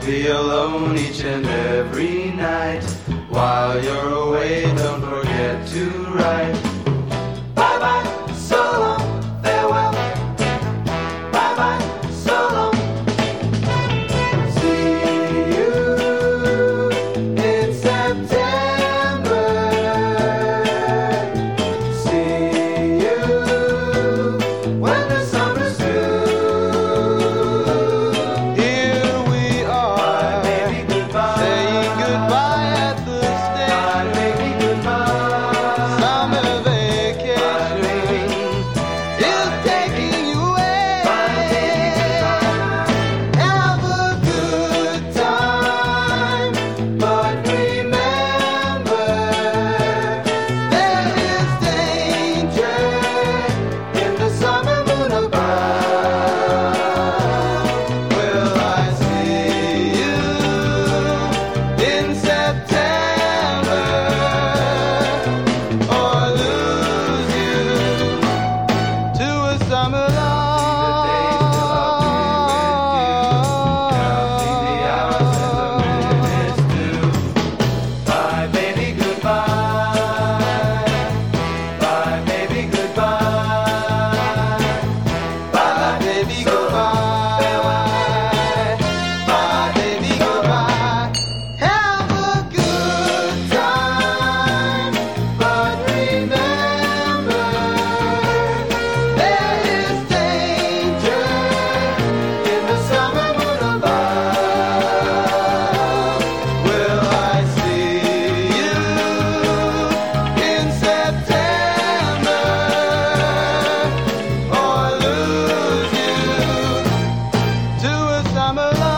be alone each and every night. While you're away, don't forget to write. Bye bye, so long, farewell. Bye bye, so long. See you in September. See you when the summer's through. Here we are, Bye, baby, goodbye. saying goodbye at the Bye, station. baby, goodbye. Summer Bye, baby. vacation is taking you away. Bye, baby, goodbye. Have a good time, But remember, there is danger in the summer moon above, Will I see you in September or lose you to a summer counting the hours and the minutes too. Bye, baby, goodbye. Bye, baby, goodbye. Bye, baby, goodbye. Bye, baby, goodbye. Have a good time, but remember, there is danger In the summer moon above, Will I see you in September or lose you to a summer love?